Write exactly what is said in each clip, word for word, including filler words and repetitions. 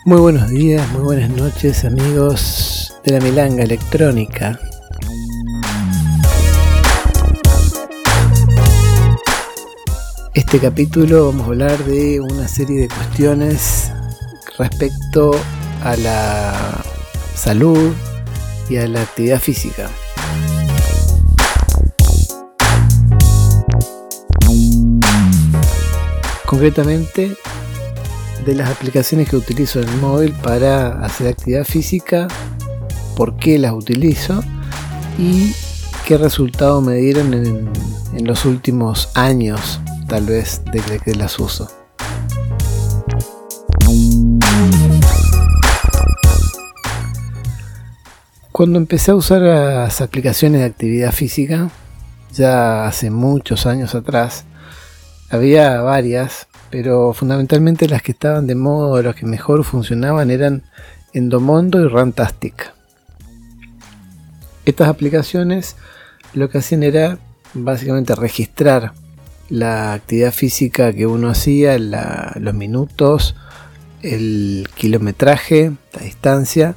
Muy buenos días, muy buenas noches, amigos de la Milanga Electrónica. Este capítulo vamos a hablar de una serie de cuestiones respecto a la salud y a la actividad física. Concretamente, de las aplicaciones que utilizo en el móvil para hacer actividad física, por qué las utilizo y qué resultado me dieron en, en los últimos años, tal vez, desde que las uso. Cuando empecé a usar las aplicaciones de actividad física, ya hace muchos años atrás, había varias, pero fundamentalmente las que estaban de moda, las que mejor funcionaban eran Endomondo y Runtastic. Estas aplicaciones lo que hacían era básicamente registrar la actividad física que uno hacía, la, los minutos, el kilometraje, la distancia,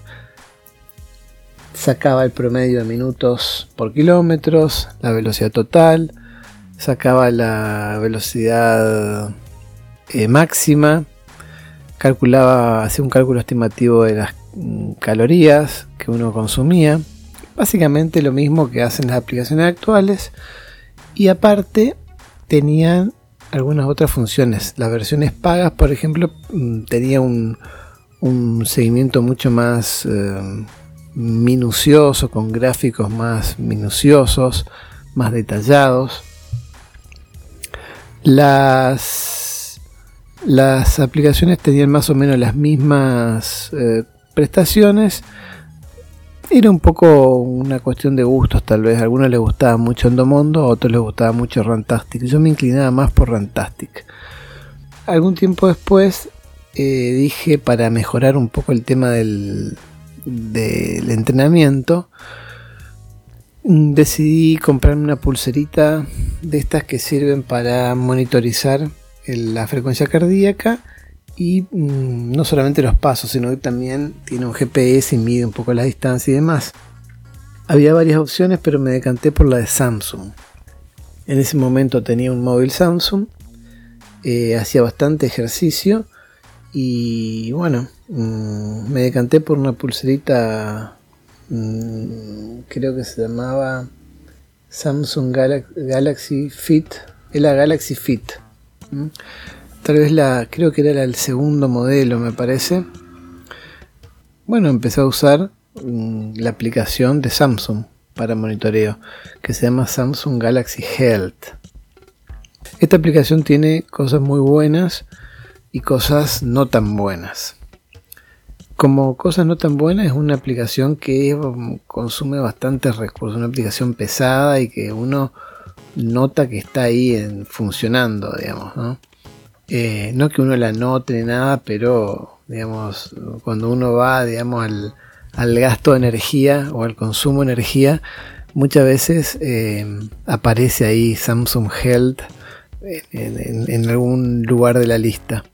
sacaba el promedio de minutos por kilómetros, la velocidad total, sacaba la velocidad eh, máxima, calculaba, hacía un cálculo estimativo de las mm, calorías que uno consumía, básicamente lo mismo que hacen las aplicaciones actuales, y aparte tenían algunas otras funciones. Las versiones pagas, por ejemplo, tenía un, un seguimiento mucho más eh, minucioso, con gráficos más minuciosos, más detallados. Las, las aplicaciones tenían más o menos las mismas eh, prestaciones. Era un poco una cuestión de gustos, tal vez. A algunos les gustaba mucho Endomondo, a otros les gustaba mucho Runtastic. Yo me inclinaba más por Runtastic. Algún tiempo después eh, dije, para mejorar un poco el tema del, del entrenamiento, decidí comprarme una pulserita de estas que sirven para monitorizar la frecuencia cardíaca y mmm, no solamente los pasos, sino que también tiene un G P S y mide un poco la distancia y demás. Había varias opciones, pero me decanté por la de Samsung. En ese momento tenía un móvil Samsung, eh, hacía bastante ejercicio y bueno, mmm, me decanté por una pulserita, mmm, creo que se llamaba Samsung Galaxy, Galaxy Fit, es la Galaxy Fit. ¿Mm? Tal vez la, creo que era el segundo modelo, me parece. Bueno, empecé a usar mmm, la aplicación de Samsung para monitoreo, que se llama Samsung Galaxy Health. Esta aplicación tiene cosas muy buenas y cosas no tan buenas. Como cosas no tan buenas, es una aplicación que consume bastantes recursos, una aplicación pesada y que uno nota que está ahí en, funcionando, digamos, ¿no? Eh, no que uno la note ni nada, pero digamos, cuando uno va, digamos, al, al gasto de energía o al consumo de energía, muchas veces eh, aparece ahí Samsung Health en, en, en algún lugar de la lista.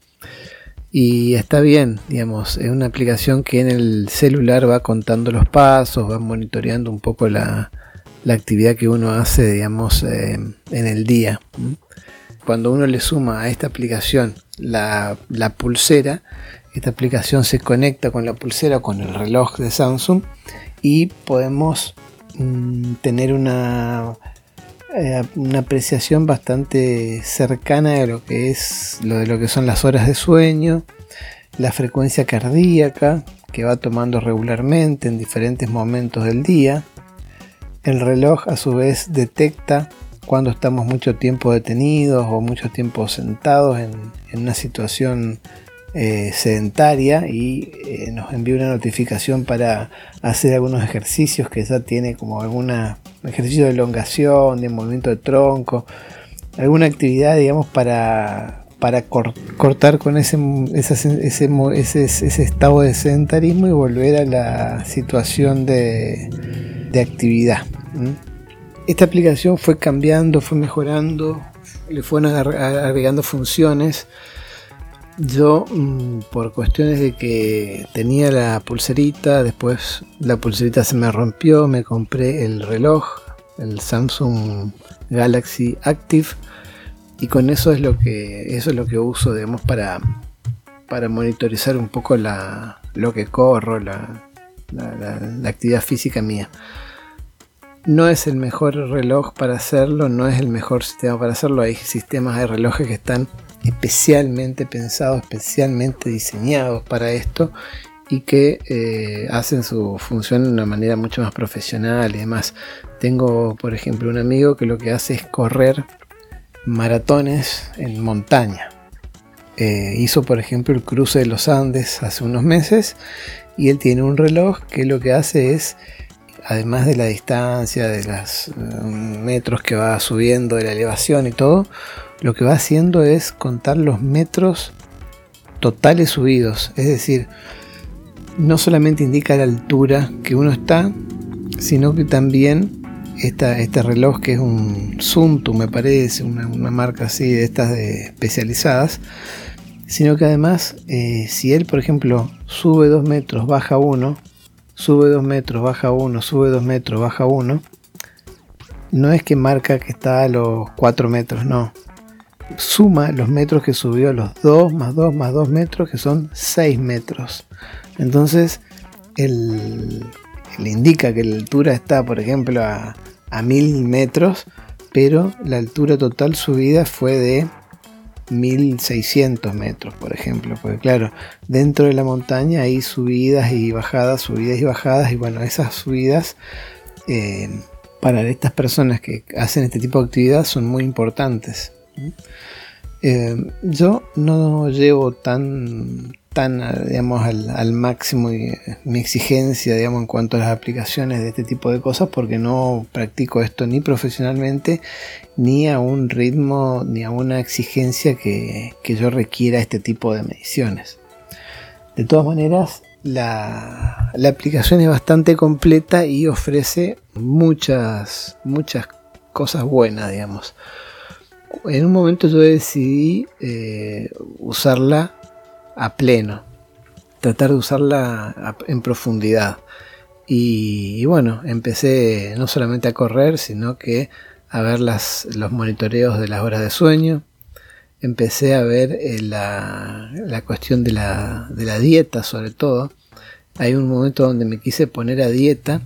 Y está bien, digamos, es una aplicación que en el celular va contando los pasos, va monitoreando un poco la, la actividad que uno hace, digamos, eh, en el día. Cuando uno le suma a esta aplicación la, la pulsera, esta aplicación se conecta con la pulsera, con el reloj de Samsung, y podemos mmm, tener una, eh, una apreciación bastante cercana de lo que es lo de lo que son las horas de sueño, la frecuencia cardíaca que va tomando regularmente en diferentes momentos del día. El reloj a su vez detecta cuando estamos mucho tiempo detenidos o mucho tiempo sentados en, en una situación eh, sedentaria y eh, nos envía una notificación para hacer algunos ejercicios que ya tiene, como alguna ejercicio de elongación, de movimiento de tronco, alguna actividad, digamos, para, para cor, cortar con ese, ese, ese, ese, ese estado de sedentarismo y volver a la situación de, de actividad. ¿Mm? Esta aplicación fue cambiando, fue mejorando, le fueron agregando funciones Yo, por cuestiones de que tenía la pulserita, después la pulserita se me rompió, me compré el reloj, el Samsung Galaxy Active, y con eso es lo que eso es lo que uso, digamos, para, para monitorizar un poco la, lo que corro, la, la, la, la actividad física mía. No es el mejor reloj para hacerlo, no es el mejor sistema para hacerlo. Hay sistemas de relojes que están especialmente pensados, especialmente diseñados para esto, y que eh, hacen su función de una manera mucho más profesional y demás. Tengo, por ejemplo, un amigo que lo que hace es correr maratones en montaña. Eh, hizo, por ejemplo, el cruce de los Andes hace unos meses, y él tiene un reloj que lo que hace es, además de la distancia, de los uh, metros que va subiendo, de la elevación y todo, lo que va haciendo es contar los metros totales subidos. Es decir, no solamente indica la altura que uno está, sino que también esta, este reloj, que es un Sunto, me parece, una, una marca así de estas de especializadas, sino que además, eh, si él, por ejemplo, sube dos metros, baja uno, sube dos metros, baja uno, sube dos metros, baja uno, no es que marca que está a los cuatro metros, no. Suma los metros que subió, los dos más dos más dos metros, que son seis metros. Entonces, él, él indica que la altura está, por ejemplo, a, a mil metros, pero la altura total subida fue de mil seiscientos metros, por ejemplo, porque claro, dentro de la montaña hay subidas y bajadas, subidas y bajadas, y bueno, esas subidas eh, para estas personas que hacen este tipo de actividad son muy importantes. Eh, yo no llevo tan, tan digamos, al, al máximo y, mi exigencia, digamos, en cuanto a las aplicaciones de este tipo de cosas, porque no practico esto ni profesionalmente, ni a un ritmo, ni a una exigencia que, que yo requiera este tipo de mediciones. De todas maneras, la, la aplicación es bastante completa y ofrece muchas, muchas cosas buenas, digamos. En un momento yo decidí eh, usarla a pleno, tratar de usarla a, en profundidad, y, y bueno, empecé no solamente a correr, sino que a ver las, los monitoreos de las horas de sueño. Empecé a ver eh, la, la cuestión de la, de la dieta, sobre todo. Hay un momento donde me quise poner a dieta,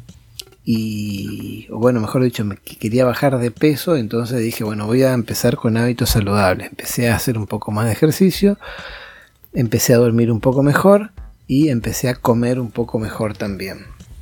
y, o bueno, mejor dicho, me quería bajar de peso. Entonces dije, bueno, voy a empezar con hábitos saludables. Empecé a hacer un poco más de ejercicio, empecé a dormir un poco mejor y empecé a comer un poco mejor también.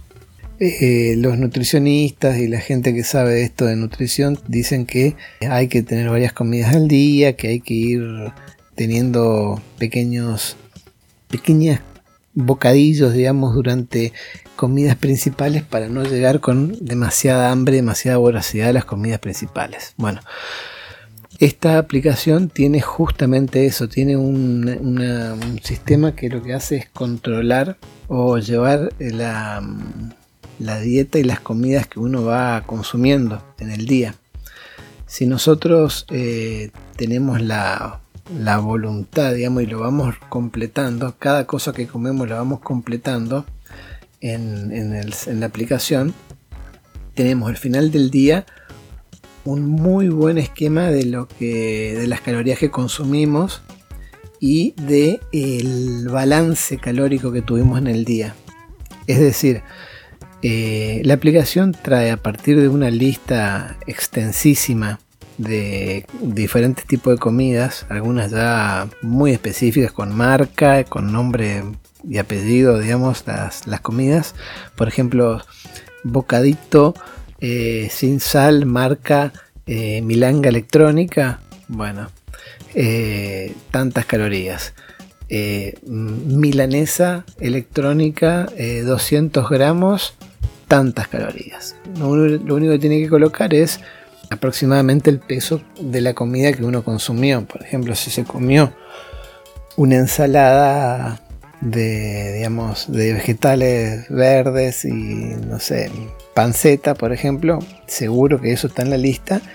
Eh, los nutricionistas y la gente que sabe de esto de nutrición dicen que hay que tener varias comidas al día, que hay que ir teniendo pequeños pequeñas bocadillos, digamos, durante comidas principales, para no llegar con demasiada hambre, demasiada voracidad a las comidas principales. Bueno, esta aplicación tiene justamente eso, tiene un, una, un sistema que lo que hace es controlar o llevar la, la dieta y las comidas que uno va consumiendo en el día. Si nosotros eh, tenemos la, la voluntad, digamos, y lo vamos completando, cada cosa que comemos la vamos completando en, en, el, en la aplicación, tenemos al final del día un muy buen esquema de lo que, de las calorías que consumimos y de el balance calórico que tuvimos en el día. Es decir, eh, la aplicación trae, a partir de una lista extensísima de diferentes tipos de comidas, algunas ya muy específicas, con marca, con nombre y apellido, digamos, las, las comidas. Por ejemplo, bocadito eh, sin sal, marca eh, Milanga Electrónica, bueno, eh, tantas calorías. Eh, milanesa electrónica, eh, doscientos gramos, tantas calorías. Lo, lo único que tiene que colocar es aproximadamente el peso de la comida que uno consumió. Por ejemplo, si se comió una ensalada de, digamos, de vegetales verdes y, no sé, panceta, por ejemplo, seguro que eso está en la lista,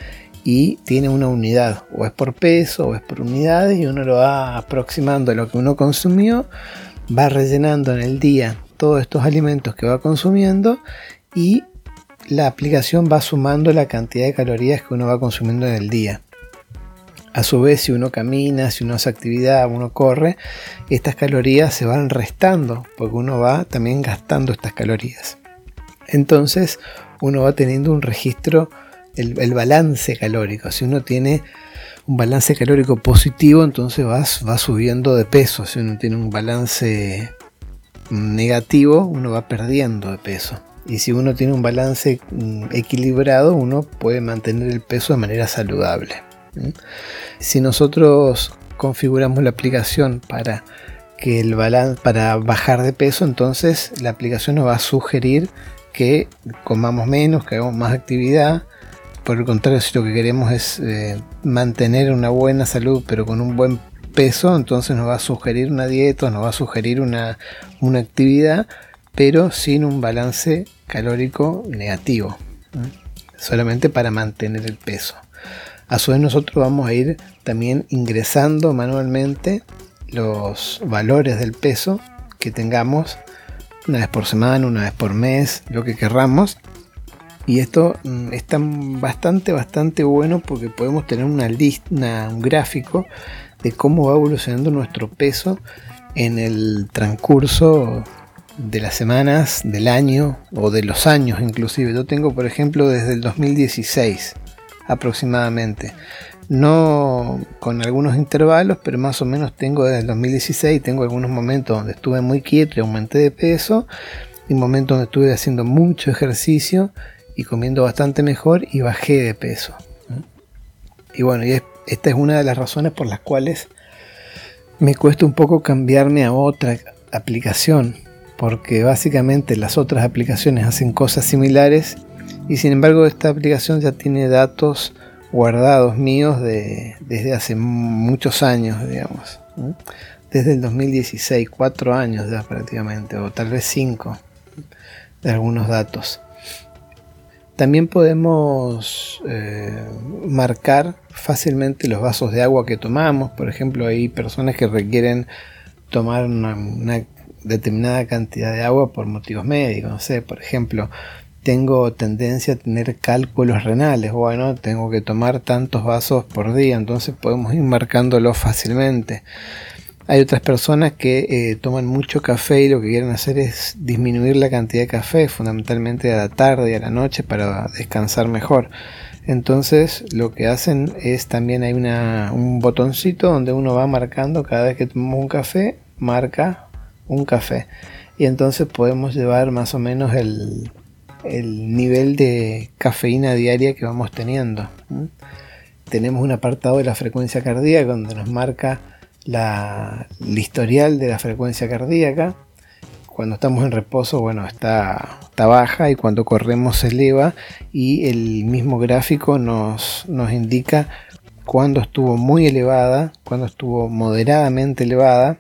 y tiene una unidad, o es por peso o es por unidades, y uno lo va aproximando a lo que uno consumió, va rellenando en el día todos estos alimentos que va consumiendo y la aplicación va sumando la cantidad de calorías que uno va consumiendo en el día. A su vez, si uno camina, si uno hace actividad, uno corre, estas calorías se van restando porque uno va también gastando estas calorías. Entonces uno va teniendo un registro, el, el balance calórico. Si uno tiene un balance calórico positivo, entonces va, va subiendo de peso. Si uno tiene un balance negativo, uno va perdiendo de peso. Y si uno tiene un balance equilibrado, uno puede mantener el peso de manera saludable. Si nosotros configuramos la aplicación para que el balance, para bajar de peso, entonces la aplicación nos va a sugerir que comamos menos, que hagamos más actividad. Por el contrario, si lo que queremos es eh, mantener una buena salud pero con un buen peso, entonces nos va a sugerir una dieta, nos va a sugerir una, una actividad, pero sin un balance calórico negativo, ¿eh? Solamente para mantener el peso. A su vez, nosotros vamos a ir también ingresando manualmente los valores del peso que tengamos una vez por semana, una vez por mes, lo que querramos. Y esto mm, está bastante, bastante bueno porque podemos tener una lista, una, un gráfico de cómo va evolucionando nuestro peso en el transcurso de las semanas, del año o de los años inclusive. Yo tengo, por ejemplo, desde el dos mil dieciséis aproximadamente, no con algunos intervalos, pero más o menos tengo desde el dos mil dieciséis, tengo algunos momentos donde estuve muy quieto y aumenté de peso, y momentos donde estuve haciendo mucho ejercicio y comiendo bastante mejor y bajé de peso. Y bueno, y es, esta es una de las razones por las cuales me cuesta un poco cambiarme a otra aplicación, porque básicamente las otras aplicaciones hacen cosas similares y sin embargo esta aplicación ya tiene datos guardados míos de, desde hace muchos años, digamos, ¿eh? Desde el dos mil dieciséis, cuatro años ya prácticamente, o tal vez cinco, de algunos datos. También podemos eh, marcar fácilmente los vasos de agua que tomamos. Por ejemplo, hay personas que requieren tomar una, una determinada cantidad de agua por motivos médicos. No sé, por ejemplo, tengo tendencia a tener cálculos renales. Bueno, tengo que tomar tantos vasos por día, entonces podemos ir marcándolo fácilmente. Hay otras personas que eh, toman mucho café y lo que quieren hacer es disminuir la cantidad de café, fundamentalmente a la tarde y a la noche para descansar mejor. Entonces lo que hacen es también hay una, un botoncito donde uno va marcando cada vez que tomamos un café, marca un café. Y entonces podemos llevar más o menos el, el nivel de cafeína diaria que vamos teniendo. ¿Mm? Tenemos un apartado de la frecuencia cardíaca donde nos marca La, el historial de la frecuencia cardíaca. Cuando estamos en reposo, bueno, está, está baja, y cuando corremos se eleva, y el mismo gráfico nos, nos indica cuando estuvo muy elevada, cuando estuvo moderadamente elevada,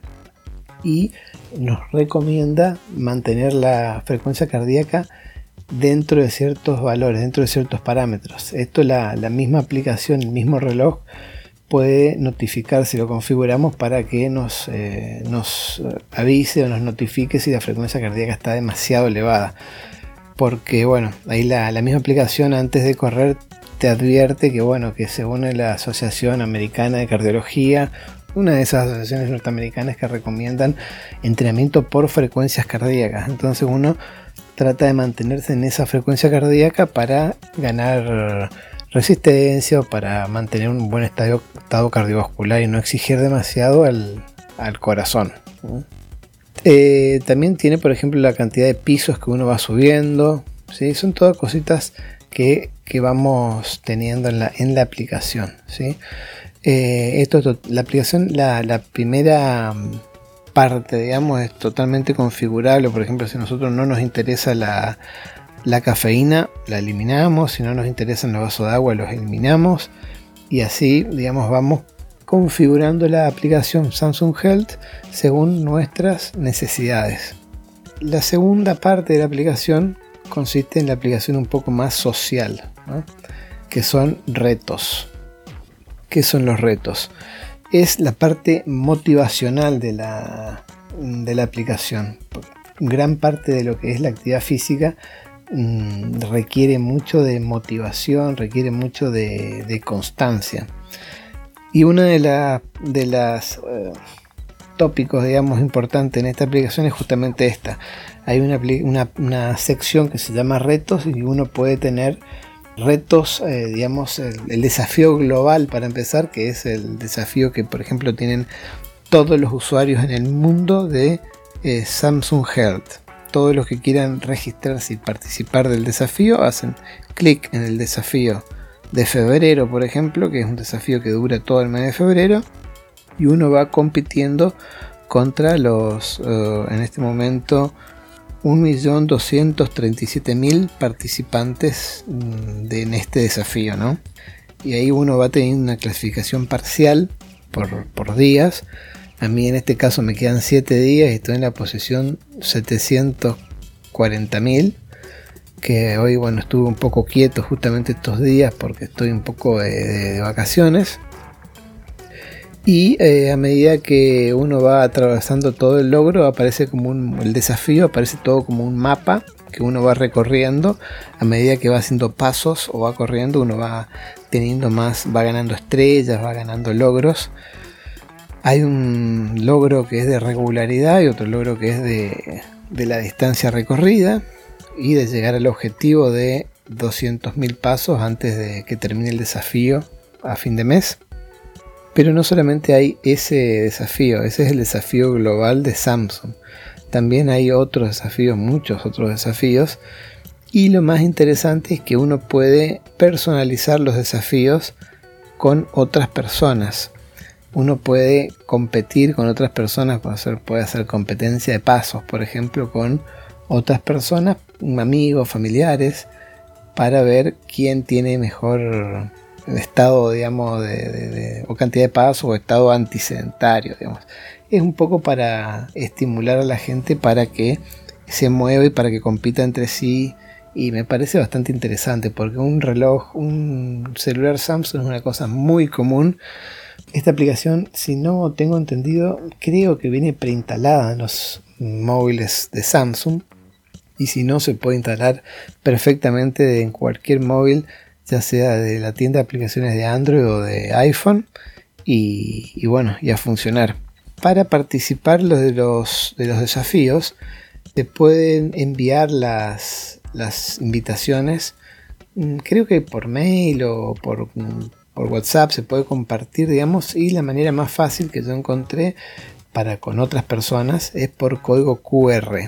y nos recomienda mantener la frecuencia cardíaca dentro de ciertos valores, dentro de ciertos parámetros. Esto la, la misma aplicación, el mismo reloj puede notificar si lo configuramos para que nos, eh, nos avise o nos notifique si la frecuencia cardíaca está demasiado elevada, porque bueno, ahí la, la misma aplicación antes de correr te advierte que bueno, que según la Asociación Americana de Cardiología, una de esas asociaciones norteamericanas que recomiendan entrenamiento por frecuencias cardíacas, entonces uno trata de mantenerse en esa frecuencia cardíaca para ganar resistencia o para mantener un buen estado, estado cardiovascular y no exigir demasiado al, al corazón. Eh, también tiene, por ejemplo, la cantidad de pisos que uno va subiendo, ¿sí? Son todas cositas que, que vamos teniendo en la, en la aplicación, ¿sí? Eh, esto, la aplicación, la, la primera parte, digamos, es totalmente configurable. Por ejemplo, si a nosotros no nos interesa la La cafeína, la eliminamos. Si no nos interesan los vasos de agua, los eliminamos. Y así, digamos, vamos configurando la aplicación Samsung Health según nuestras necesidades. La segunda parte de la aplicación consiste en la aplicación un poco más social, ¿no? que son retos. ¿Qué son los retos? Es la parte motivacional de la, de la aplicación. Gran parte de lo que es la actividad física mmm, requiere mucho de motivación, requiere mucho de, de constancia. Y una de, la, de las uh, tópicos, digamos, importantes en esta aplicación es justamente esta. Hay una, una, una sección que se llama retos y uno puede tener retos, eh, digamos, el, el desafío global para empezar, que es el desafío que, por ejemplo, tienen todos los usuarios en el mundo de eh, Samsung Health. Todos los que quieran registrarse y participar del desafío hacen clic en el desafío de febrero, por ejemplo, que es un desafío que dura todo el mes de febrero, y uno va compitiendo contra los, uh, en este momento, un millón doscientos treinta y siete mil participantes de, en este desafío, ¿no? Y ahí uno va teniendo una clasificación parcial por, por días. A mí en este caso me quedan siete días y estoy en la posición setecientos cuarenta mil. Que hoy, bueno, estuve un poco quieto justamente estos días porque estoy un poco de, de, de vacaciones. Y eh, a medida que uno va atravesando todo el logro, aparece como un, el desafío, aparece todo como un mapa que uno va recorriendo. A medida que va haciendo pasos o va corriendo, uno va teniendo más, va ganando estrellas, va ganando logros. Hay un logro que es de regularidad y otro logro que es de, de la distancia recorrida y de llegar al objetivo de doscientos mil pasos antes de que termine el desafío a fin de mes. Pero no solamente hay ese desafío, ese es el desafío global de Samsung. También hay otros desafíos, muchos otros desafíos. Y lo más interesante es que uno puede personalizar los desafíos con otras personas. Uno puede competir con otras personas, puede hacer, puede hacer competencia de pasos, por ejemplo, con otras personas, amigos, familiares, para ver quién tiene mejor estado, digamos, de, de, de, o cantidad de pasos o estado antisedentario, digamos. Es un poco para estimular a la gente para que se mueva y para que compita entre sí, y me parece bastante interesante porque un reloj, un celular Samsung es una cosa muy común. Esta aplicación, si no tengo entendido, creo que viene preinstalada en los móviles de Samsung, y si no, se puede instalar perfectamente en cualquier móvil, ya sea de la tienda de aplicaciones de Android o de iPhone, y, y bueno, y a funcionar. Para participar de los, de los desafíos, te pueden enviar las, las invitaciones, creo que por mail o por, por WhatsApp se puede compartir, digamos, y la manera más fácil que yo encontré para con otras personas es por código Q R.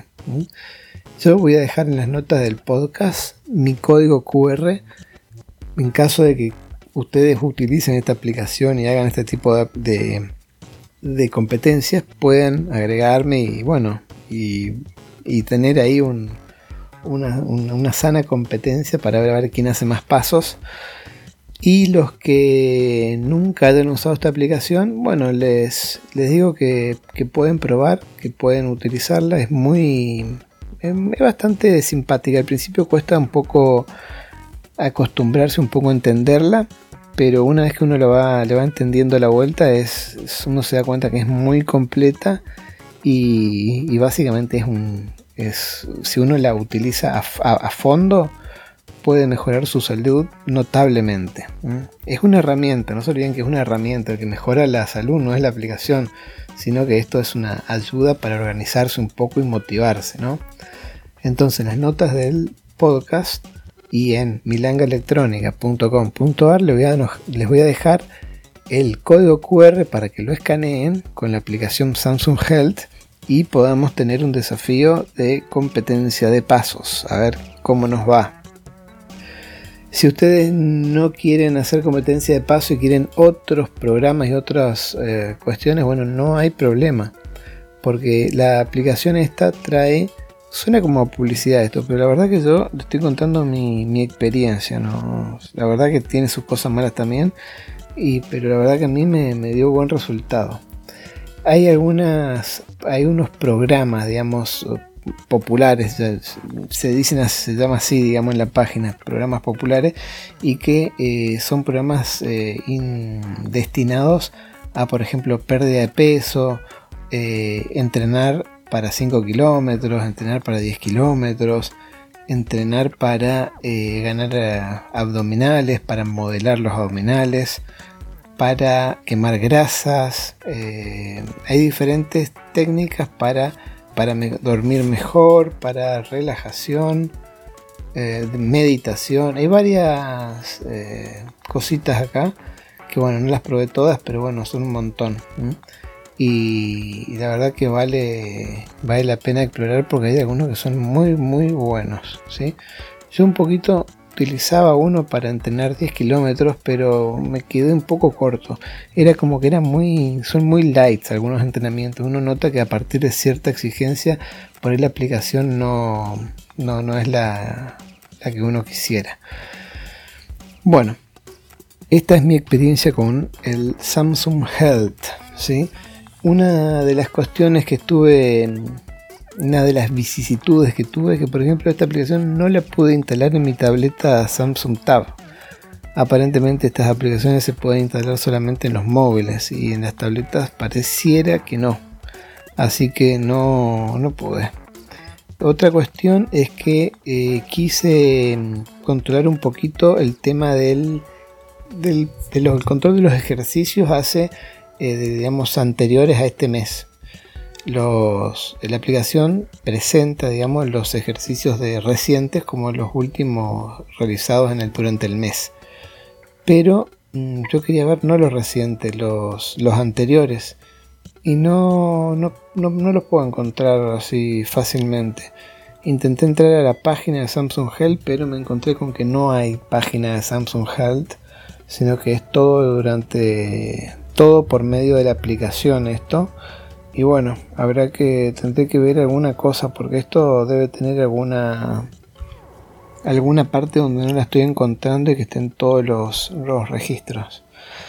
Yo voy a dejar en las notas del podcast mi código Q R. En caso de que ustedes utilicen esta aplicación y hagan este tipo de, de, de competencias, pueden agregarme y bueno, y, y tener ahí un, una, una, una sana competencia para ver, a ver quién hace más pasos. Y los que nunca hayan usado esta aplicación, bueno, les, les digo que, que pueden probar, que pueden utilizarla. Es muy, es, es bastante simpática. Al principio cuesta un poco acostumbrarse, un poco a entenderla, pero una vez que uno lo va, le va entendiendo la vuelta, es, es uno se da cuenta que es muy completa y, y básicamente es un, es, si uno la utiliza a, a, a fondo, puede mejorar su salud notablemente. Es una herramienta, no se olviden que es una herramienta. El que mejora la salud no es la aplicación, sino que esto es una ayuda para organizarse un poco y motivarse, ¿no? Entonces, en las notas del podcast y en milanga electrónica punto com punto a r les voy a, les voy a dejar el código Q R para que lo escaneen con la aplicación Samsung Health y podamos tener un desafío de competencia de pasos, a ver cómo nos va. Si ustedes no quieren hacer competencia de paso y quieren otros programas y otras eh, cuestiones, bueno, no hay problema, porque la aplicación esta trae, suena como publicidad esto, pero la verdad que yo le estoy contando mi, mi experiencia, ¿no? La verdad que tiene sus cosas malas también, y, pero la verdad que a mí me, me dio buen resultado. Hay algunas, hay unos programas, digamos, populares, se dicen, se llama así, digamos, en la página, programas populares, y que eh, son programas eh, in, destinados a, por ejemplo, pérdida de peso, eh, entrenar para cinco kilómetros, entrenar para diez kilómetros, entrenar para eh, ganar eh, abdominales, para modelar los abdominales, para quemar grasas. Eh, hay diferentes técnicas para, para me- dormir mejor, para relajación, eh, meditación. Hay varias eh, cositas acá que, bueno, no las probé todas, pero bueno, son un montón. ¿Mm? Y, y la verdad que vale, vale la pena explorar, porque hay algunos que son muy muy buenos, ¿sí? Yo un poquito utilizaba uno para entrenar diez kilómetros, pero me quedé un poco corto. Era como que era muy, son muy light algunos entrenamientos. Uno nota que a partir de cierta exigencia, por ahí la aplicación no, no, no es la, la que uno quisiera. Bueno, esta es mi experiencia con el Samsung Health, ¿sí? Una de las cuestiones que estuve, una de las vicisitudes que tuve, es que, por ejemplo, esta aplicación no la pude instalar en mi tableta Samsung Tab. Aparentemente estas aplicaciones se pueden instalar solamente en los móviles, y en las tabletas pareciera que no. Así que no, no pude. Otra cuestión es que eh, quise controlar un poquito el tema del, del, de los, el control de los ejercicios hace Eh, de, digamos, anteriores a este mes. Los, la aplicación presenta, digamos, los ejercicios de recientes como los últimos realizados en el, durante el mes. Pero mmm, yo quería ver no los recientes, los, los anteriores. Y no, no, no, no los puedo encontrar así fácilmente. Intenté entrar a la página de Samsung Health, pero me encontré con que no hay página de Samsung Health, sino que es todo durante... todo por medio de la aplicación esto. Y bueno, habrá que tendré que ver alguna cosa, porque esto debe tener alguna alguna parte donde no la estoy encontrando y que estén todos los, los registros.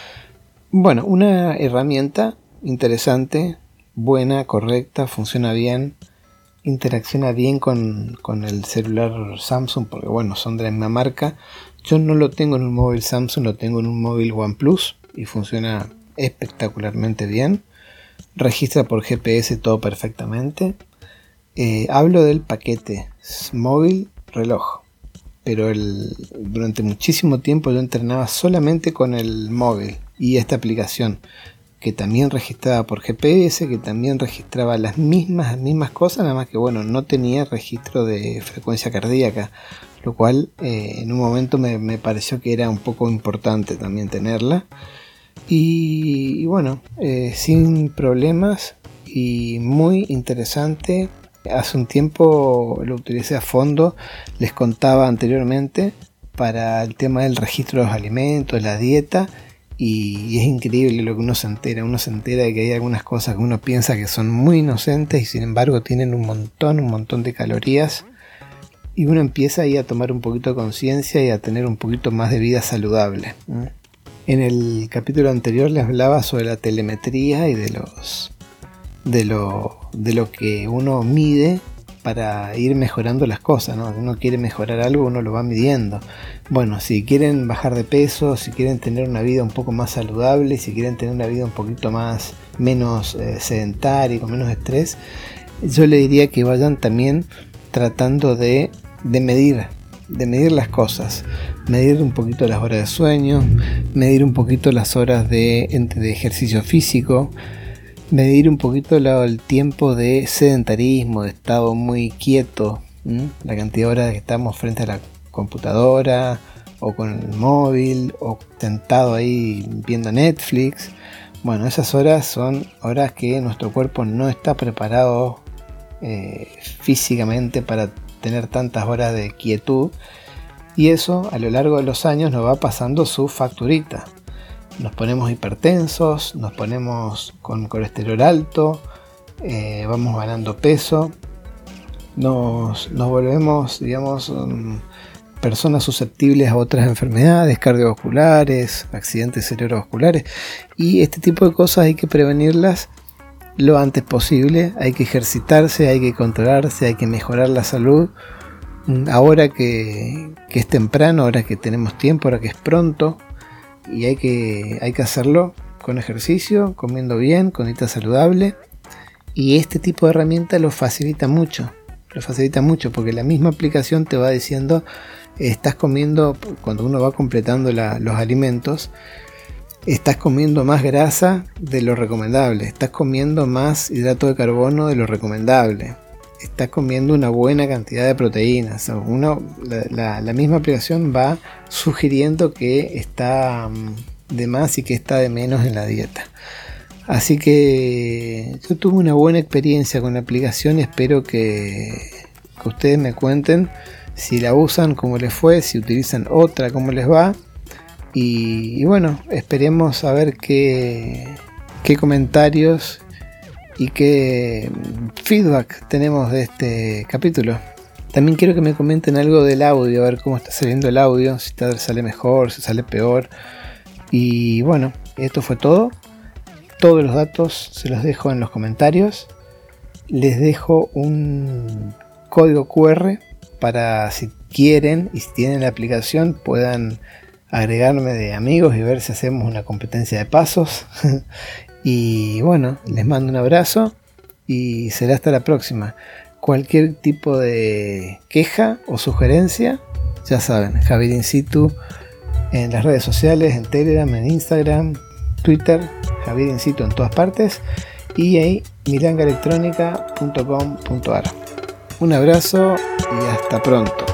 Bueno, una herramienta interesante, buena, correcta, funciona bien, interacciona bien con, con el celular Samsung, porque bueno, son de la misma marca. Yo no lo tengo en un móvil Samsung, lo tengo en un móvil OnePlus y funciona espectacularmente bien. Registra por G P S todo perfectamente. Eh, hablo del paquete móvil reloj, pero el, durante muchísimo tiempo yo entrenaba solamente con el móvil y esta aplicación, que también registraba por G P S, que también registraba las mismas, las mismas cosas, nada más que bueno, no tenía registro de frecuencia cardíaca, lo cual eh, en un momento me, me pareció que era un poco importante también tenerla. Y, y bueno, eh, sin problemas y muy interesante. Hace un tiempo lo utilicé a fondo, les contaba anteriormente, para el tema del registro de los alimentos, la dieta, y, y es increíble lo que uno se entera. Uno se entera de que hay algunas cosas que uno piensa que son muy inocentes y sin embargo tienen un montón, un montón de calorías, y uno empieza ahí a tomar un poquito de conciencia y a tener un poquito más de vida saludable. ¿Mm? En el capítulo anterior les hablaba sobre la telemetría y de los de lo, de lo que uno mide para ir mejorando las cosas, ¿no? Uno quiere mejorar algo, uno lo va midiendo. Bueno, si quieren bajar de peso, si quieren tener una vida un poco más saludable, si quieren tener una vida un poquito más menos eh, sedentaria y con menos estrés, yo le diría que vayan también tratando de, de medir de medir las cosas, medir un poquito las horas de sueño, medir un poquito las horas de, de ejercicio físico, medir un poquito la, el tiempo de sedentarismo, de estado muy quieto, ¿m? La cantidad de horas que estamos frente a la computadora o con el móvil o sentado ahí viendo Netflix. Bueno, esas horas son horas que nuestro cuerpo no está preparado eh, físicamente para tener tantas horas de quietud, y eso a lo largo de los años nos va pasando su facturita. Nos ponemos hipertensos, nos ponemos con colesterol alto, eh, vamos ganando peso, nos, nos volvemos, digamos, um, personas susceptibles a otras enfermedades cardiovasculares, accidentes cerebrovasculares, y este tipo de cosas hay que prevenirlas lo antes posible. Hay que ejercitarse, hay que controlarse, hay que mejorar la salud. Ahora que, que es temprano, ahora que tenemos tiempo, ahora que es pronto, y hay que, hay que hacerlo con ejercicio, comiendo bien, con dieta saludable. Y este tipo de herramienta lo facilita mucho, lo facilita mucho porque la misma aplicación te va diciendo, estás comiendo, cuando uno va completando la, los alimentos, estás comiendo más grasa de lo recomendable, estás comiendo más hidrato de carbono de lo recomendable, estás comiendo una buena cantidad de proteínas. Uno, la, la, la misma aplicación va sugiriendo que está um, de más y que está de menos en la dieta. Así que yo tuve una buena experiencia con la aplicación y espero que, que ustedes me cuenten si la usan, cómo les fue, si utilizan otra, cómo les va. Y, y bueno, esperemos a ver qué, qué comentarios y qué feedback tenemos de este capítulo. También quiero que me comenten algo del audio, a ver cómo está saliendo el audio, si está, sale mejor, si sale peor. Y bueno, esto fue todo. Todos los datos se los dejo en los comentarios. Les dejo un código cu erre para, si quieren y si tienen la aplicación, puedan agregarme de amigos y ver si hacemos una competencia de pasos. Y bueno, les mando un abrazo y será hasta la próxima. Cualquier tipo de queja o sugerencia, ya saben, Javier In Situ en las redes sociales, en Telegram, en Instagram, Twitter, Javier In Situ en todas partes, y ahí milanga electrónica punto com punto ar. Un abrazo y hasta pronto.